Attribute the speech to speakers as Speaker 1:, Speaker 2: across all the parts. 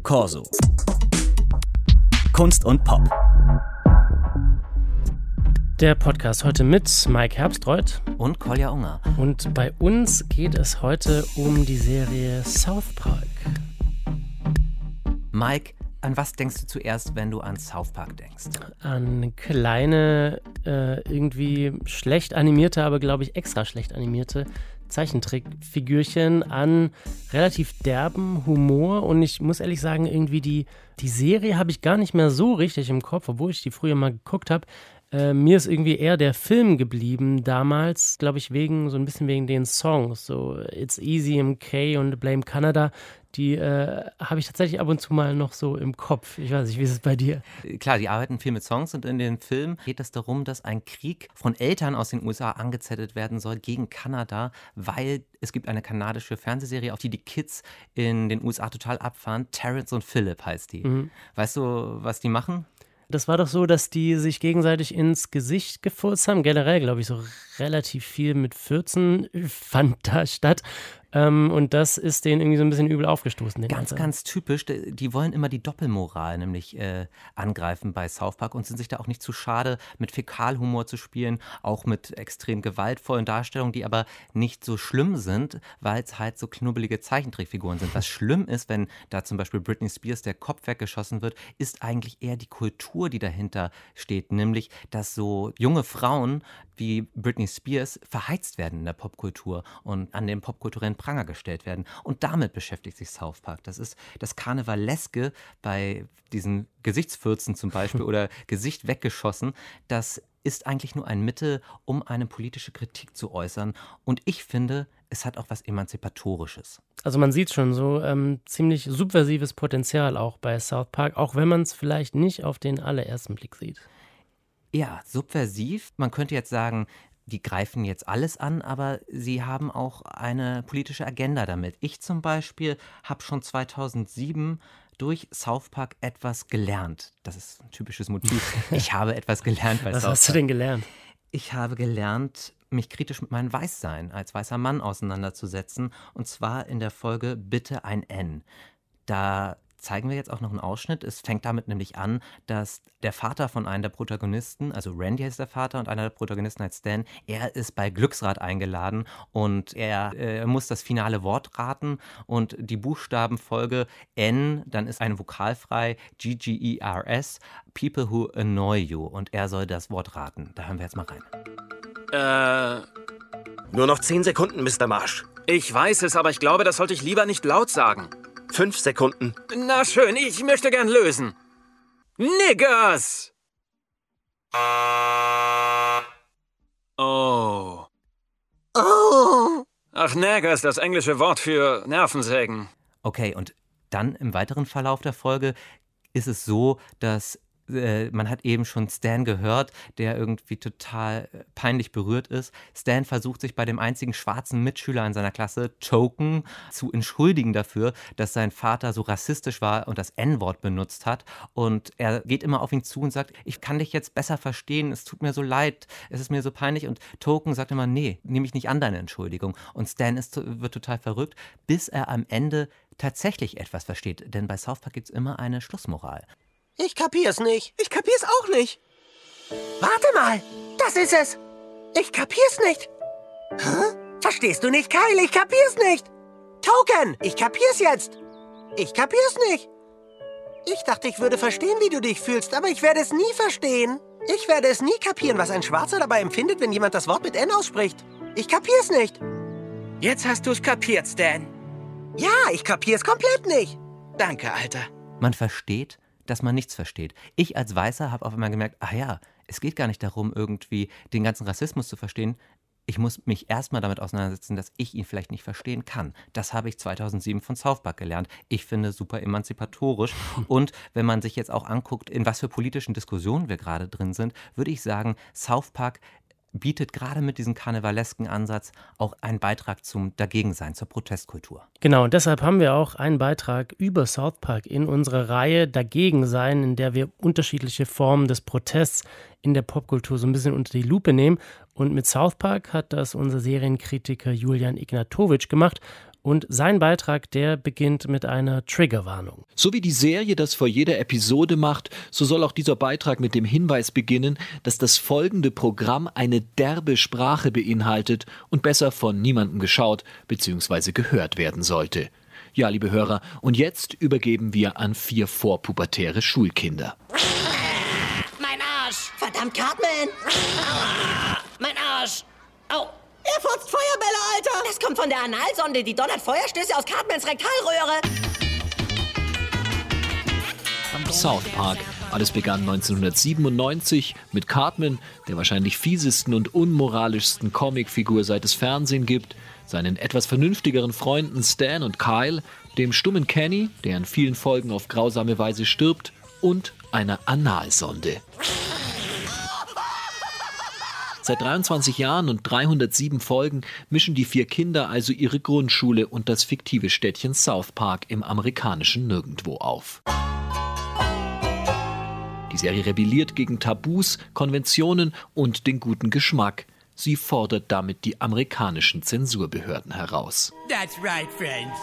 Speaker 1: Corso. Kunst und Pop.
Speaker 2: Der Podcast heute mit Mike Herbstreuth
Speaker 3: und Kolja Unger.
Speaker 2: Und bei uns geht es heute um die Serie South Park.
Speaker 3: Mike, an was denkst du zuerst, wenn du an South Park denkst?
Speaker 2: An kleine, irgendwie schlecht animierte, aber glaube ich extra schlecht animierte Zeichentrickfigürchen, an relativ derben Humor. Und ich muss ehrlich sagen, irgendwie die Serie habe ich gar nicht mehr so richtig im Kopf, obwohl ich die früher mal geguckt habe. Mir ist irgendwie eher der Film geblieben damals, glaube ich, so ein bisschen wegen den Songs, so It's Easy, MK und Blame Canada, die habe ich tatsächlich ab und zu mal noch so im Kopf. Ich weiß nicht, wie ist es bei dir?
Speaker 3: Klar, die arbeiten viel mit Songs und in den Filmen geht es darum, dass ein Krieg von Eltern aus den USA angezettelt werden soll gegen Kanada, weil es gibt eine kanadische Fernsehserie, auf die Kids in den USA total abfahren. Terrence und Phillip heißt die. Mhm. Weißt du, was die machen?
Speaker 2: Das war doch so, dass die sich gegenseitig ins Gesicht gefurzt haben. Generell, glaube ich, so relativ viel mit 14 fand da statt. Und das ist denen irgendwie so ein bisschen übel aufgestoßen.
Speaker 3: Ganz typisch. Die wollen immer die Doppelmoral nämlich angreifen bei South Park und sind sich da auch nicht zu schade, mit Fäkalhumor zu spielen, auch mit extrem gewaltvollen Darstellungen, die aber nicht so schlimm sind, weil es halt so knubbelige Zeichentrickfiguren sind. Was schlimm ist, wenn da zum Beispiel Britney Spears der Kopf weggeschossen wird, ist eigentlich eher die Kultur, die dahinter steht. Nämlich, dass so junge Frauen wie Britney Spears verheizt werden in der Popkultur und an den popkulturellen Pranger gestellt werden. Und damit beschäftigt sich South Park. Das ist das Karnevaleske bei diesen Gesichtsfürzen zum Beispiel oder Gesicht weggeschossen. Das ist eigentlich nur ein Mittel, um eine politische Kritik zu äußern. Und ich finde, es hat auch was Emanzipatorisches.
Speaker 2: Also man sieht schon so ziemlich subversives Potenzial auch bei South Park, auch wenn man es vielleicht nicht auf den allerersten Blick sieht.
Speaker 3: Ja, subversiv. Man könnte jetzt sagen, die greifen jetzt alles an, aber sie haben auch eine politische Agenda damit. Ich zum Beispiel habe schon 2007 durch South Park etwas gelernt. Das ist ein typisches Motiv. Ich habe etwas gelernt bei South Park.
Speaker 2: Was hast du denn gelernt?
Speaker 3: Ich habe gelernt, mich kritisch mit meinem Weißsein als weißer Mann auseinanderzusetzen. Und zwar in der Folge Bitte ein N. Da zeigen wir jetzt auch noch einen Ausschnitt. Es fängt damit nämlich an, dass der Vater von einem der Protagonisten, also Randy heißt der Vater und einer der Protagonisten heißt Stan, er ist bei Glücksrad eingeladen und er muss das finale Wort raten und die Buchstabenfolge N, dann ist ein Vokal frei, G-G-E-R-S, People who annoy you, und er soll das Wort raten. Da hören wir jetzt mal rein.
Speaker 4: Nur noch 10 Sekunden, Mr. Marsh.
Speaker 5: Ich weiß es, aber ich glaube, das sollte ich lieber nicht laut sagen.
Speaker 4: 5 Sekunden.
Speaker 5: Na schön, ich möchte gern lösen. Niggers! Oh.
Speaker 4: Oh.
Speaker 5: Ach, Niggers, das englische Wort für Nervensägen.
Speaker 3: Okay, und dann im weiteren Verlauf der Folge ist es so, dass man hat eben schon Stan gehört, der irgendwie total peinlich berührt ist. Stan versucht sich bei dem einzigen schwarzen Mitschüler in seiner Klasse, Token, zu entschuldigen dafür, dass sein Vater so rassistisch war und das N-Wort benutzt hat. Und er geht immer auf ihn zu und sagt, ich kann dich jetzt besser verstehen, es tut mir so leid, es ist mir so peinlich. Und Token sagt immer, nee, nehme ich nicht an deine Entschuldigung. Und Stan wird total verrückt, bis er am Ende tatsächlich etwas versteht. Denn bei South Park gibt es immer eine Schlussmoral.
Speaker 4: Ich kapier's nicht.
Speaker 6: Ich kapier's auch nicht.
Speaker 4: Warte mal, das ist es. Ich kapier's nicht.
Speaker 6: Hä?
Speaker 4: Verstehst du nicht, Kyle? Ich kapier's nicht. Token, ich kapier's jetzt. Ich kapier's nicht. Ich dachte, ich würde verstehen, wie du dich fühlst, aber ich werde es nie verstehen. Ich werde es nie kapieren, was ein Schwarzer dabei empfindet, wenn jemand das Wort mit N ausspricht. Ich kapier's nicht.
Speaker 6: Jetzt hast du's kapiert, Stan.
Speaker 4: Ja, ich kapier's komplett nicht.
Speaker 6: Danke, Alter.
Speaker 3: Man versteht, dass man nichts versteht. Ich als Weißer habe auf einmal gemerkt, ach ja, es geht gar nicht darum, irgendwie den ganzen Rassismus zu verstehen. Ich muss mich erstmal damit auseinandersetzen, dass ich ihn vielleicht nicht verstehen kann. Das habe ich 2007 von South Park gelernt. Ich finde super emanzipatorisch. Und wenn man sich jetzt auch anguckt, in was für politischen Diskussionen wir gerade drin sind, würde ich sagen, South Park bietet gerade mit diesem karnevalesken Ansatz auch einen Beitrag zum Dagegensein, zur Protestkultur.
Speaker 2: Genau, und deshalb haben wir auch einen Beitrag über South Park in unserer Reihe Dagegensein, in der wir unterschiedliche Formen des Protests in der Popkultur so ein bisschen unter die Lupe nehmen. Und mit South Park hat das unser Serienkritiker Julian Ignatowitsch gemacht. Und sein Beitrag, der beginnt mit einer Triggerwarnung.
Speaker 1: So wie die Serie das vor jeder Episode macht, so soll auch dieser Beitrag mit dem Hinweis beginnen, dass das folgende Programm eine derbe Sprache beinhaltet und besser von niemandem geschaut bzw. gehört werden sollte. Ja, liebe Hörer, und jetzt übergeben wir an 4 vorpubertäre Schulkinder.
Speaker 7: Mein Arsch!
Speaker 4: Verdammt, Cartman!
Speaker 7: Mein Arsch! Au!
Speaker 4: Er furzt Feuerbälle, Alter!
Speaker 7: Das kommt von der Analsonde, die donnert Feuerstöße aus Cartmans Rektalröhre.
Speaker 1: South Park. Alles begann 1997 mit Cartman, der wahrscheinlich fiesesten und unmoralischsten Comicfigur seit es Fernsehen gibt, seinen etwas vernünftigeren Freunden Stan und Kyle, dem stummen Kenny, der in vielen Folgen auf grausame Weise stirbt, und einer Analsonde. Seit 23 Jahren und 307 Folgen mischen die 4 Kinder also ihre Grundschule und das fiktive Städtchen South Park im amerikanischen Nirgendwo auf. Die Serie rebelliert gegen Tabus, Konventionen und den guten Geschmack. Sie fordert damit die amerikanischen Zensurbehörden heraus.
Speaker 6: That's right, friends.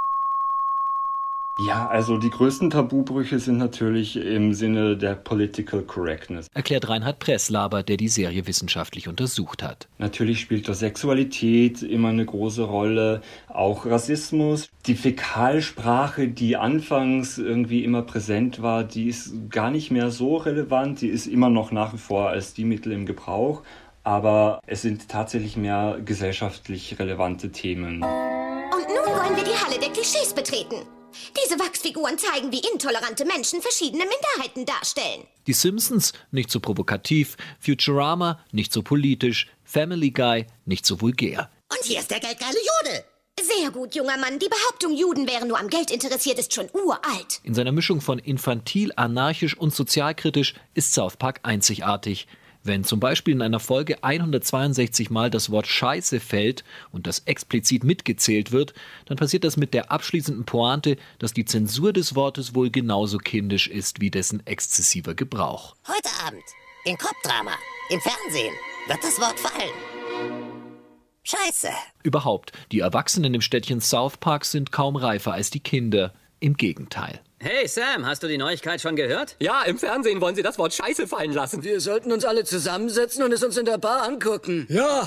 Speaker 8: Ja, also die größten Tabubrüche sind natürlich im Sinne der Political Correctness.
Speaker 1: Erklärt Reinhard Presslaber, der die Serie wissenschaftlich untersucht hat.
Speaker 8: Natürlich spielt da Sexualität immer eine große Rolle, auch Rassismus. Die Fäkalsprache, die anfangs irgendwie immer präsent war, die ist gar nicht mehr so relevant. Die ist immer noch nach wie vor als die Mittel im Gebrauch. Aber es sind tatsächlich mehr gesellschaftlich relevante Themen.
Speaker 9: Und nun wollen wir die Halle der Klischees betreten. Diese Wachsfiguren zeigen, wie intolerante Menschen verschiedene Minderheiten darstellen.
Speaker 1: Die Simpsons nicht so provokativ, Futurama nicht so politisch, Family Guy nicht so vulgär.
Speaker 7: Und hier ist der geldgeile Jude.
Speaker 9: Sehr gut, junger Mann. Die Behauptung, Juden wären nur am Geld interessiert, ist schon uralt.
Speaker 1: In seiner Mischung von infantil, anarchisch und sozialkritisch ist South Park einzigartig. Wenn zum Beispiel in einer Folge 162 Mal das Wort Scheiße fällt und das explizit mitgezählt wird, dann passiert das mit der abschließenden Pointe, dass die Zensur des Wortes wohl genauso kindisch ist wie dessen exzessiver Gebrauch.
Speaker 7: Heute Abend, in Kopfdrama, im Fernsehen, wird das Wort fallen. Scheiße.
Speaker 1: Überhaupt, die Erwachsenen im Städtchen South Park sind kaum reifer als die Kinder. Im Gegenteil.
Speaker 5: Hey Sam, hast du die Neuigkeit schon gehört? Ja, im Fernsehen wollen sie das Wort Scheiße fallen lassen.
Speaker 6: Wir sollten uns alle zusammensetzen und es uns in der Bar angucken.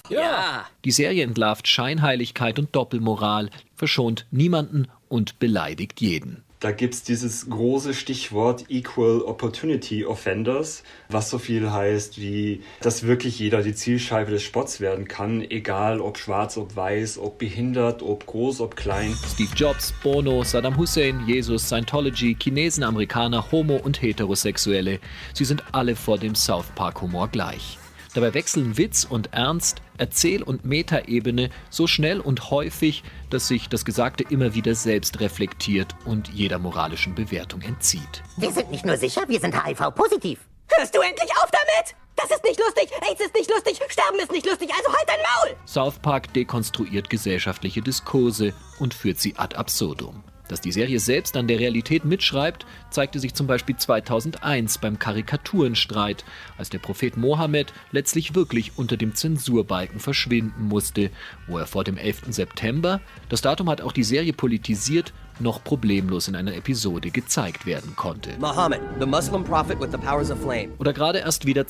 Speaker 5: Ja.
Speaker 1: Die Serie entlarvt Scheinheiligkeit und Doppelmoral, verschont niemanden und beleidigt jeden.
Speaker 8: Da gibt es dieses große Stichwort Equal Opportunity Offenders, was so viel heißt wie, dass wirklich jeder die Zielscheibe des Spotts werden kann, egal ob schwarz, ob weiß, ob behindert, ob groß, ob klein.
Speaker 1: Steve Jobs, Bono, Saddam Hussein, Jesus, Scientology, Chinesen, Amerikaner, Homo- und Heterosexuelle. Sie sind alle vor dem South Park-Humor gleich. Dabei wechseln Witz und Ernst, Erzähl- und Metaebene so schnell und häufig, dass sich das Gesagte immer wieder selbst reflektiert und jeder moralischen Bewertung entzieht.
Speaker 7: Wir sind nicht nur sicher, wir sind HIV-positiv.
Speaker 4: Hörst du endlich auf damit? Das ist nicht lustig, AIDS ist nicht lustig, Sterben ist nicht lustig, also halt dein Maul!
Speaker 1: South Park dekonstruiert gesellschaftliche Diskurse und führt sie ad absurdum. Dass die Serie selbst an der Realität mitschreibt, zeigte sich zum Beispiel 2001 beim Karikaturenstreit, als der Prophet Mohammed letztlich wirklich unter dem Zensurbalken verschwinden musste, wo er vor dem 11. September, das Datum hat auch die Serie politisiert, noch problemlos in einer Episode gezeigt werden konnte.
Speaker 10: Muhammad, the Muslim prophet with the powers of flame.
Speaker 1: Oder gerade erst wieder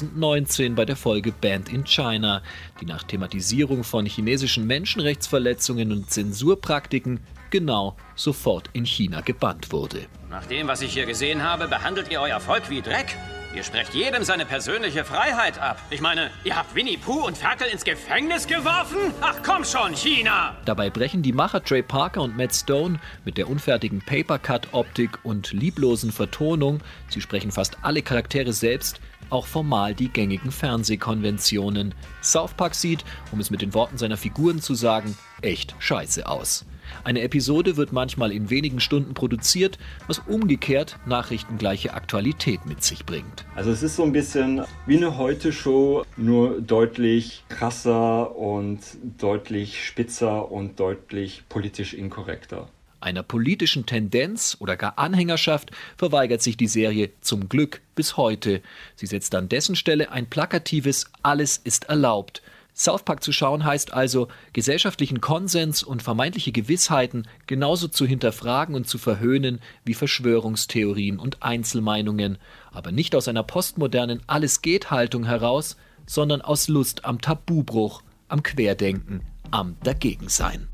Speaker 1: 2019 bei der Folge Banned in China, die nach Thematisierung von chinesischen Menschenrechtsverletzungen und Zensurpraktiken genau sofort in China gebannt wurde.
Speaker 5: Nach dem, was ich hier gesehen habe, behandelt ihr euer Volk wie Dreck. Ihr sprecht jedem seine persönliche Freiheit ab. Ich meine, ihr habt Winnie Pooh und Ferkel ins Gefängnis geworfen? Ach komm schon, China!
Speaker 1: Dabei brechen die Macher Trey Parker und Matt Stone mit der unfertigen Papercut-Optik und lieblosen Vertonung, sie sprechen fast alle Charaktere selbst, auch formal die gängigen Fernsehkonventionen. South Park sieht, um es mit den Worten seiner Figuren zu sagen, echt scheiße aus. Eine Episode wird manchmal in wenigen Stunden produziert, was umgekehrt nachrichtengleiche Aktualität mit sich bringt.
Speaker 8: Also es ist so ein bisschen wie eine Heute-Show, nur deutlich krasser und deutlich spitzer und deutlich politisch inkorrekter.
Speaker 1: Einer politischen Tendenz oder gar Anhängerschaft verweigert sich die Serie zum Glück bis heute. Sie setzt an dessen Stelle ein plakatives »Alles ist erlaubt«. South Park zu schauen heißt also, gesellschaftlichen Konsens und vermeintliche Gewissheiten genauso zu hinterfragen und zu verhöhnen wie Verschwörungstheorien und Einzelmeinungen, aber nicht aus einer postmodernen Alles-geht-Haltung heraus, sondern aus Lust am Tabubruch, am Querdenken, am Dagegensein.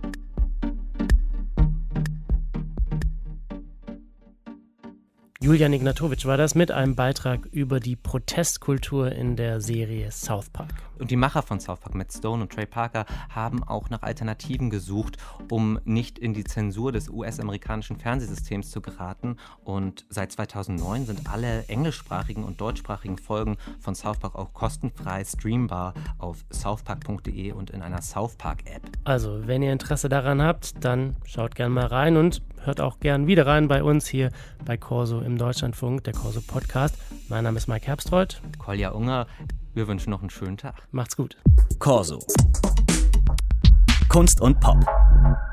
Speaker 2: Julian Ignatowicz war das mit einem Beitrag über die Protestkultur in der Serie South Park.
Speaker 3: Und die Macher von South Park, Matt Stone und Trey Parker, haben auch nach Alternativen gesucht, um nicht in die Zensur des US-amerikanischen Fernsehsystems zu geraten. Und seit 2009 sind alle englischsprachigen und deutschsprachigen Folgen von South Park auch kostenfrei streambar auf southpark.de und in einer South Park-App.
Speaker 2: Also, wenn ihr Interesse daran habt, dann schaut gerne mal rein und hört auch gern wieder rein bei uns hier bei Corso im Deutschlandfunk, der Corso Podcast. Mein Name ist Mike Herbstreuth.
Speaker 3: Kolja Unger. Wir wünschen noch einen schönen Tag.
Speaker 2: Macht's gut.
Speaker 11: Corso. Kunst und Pop.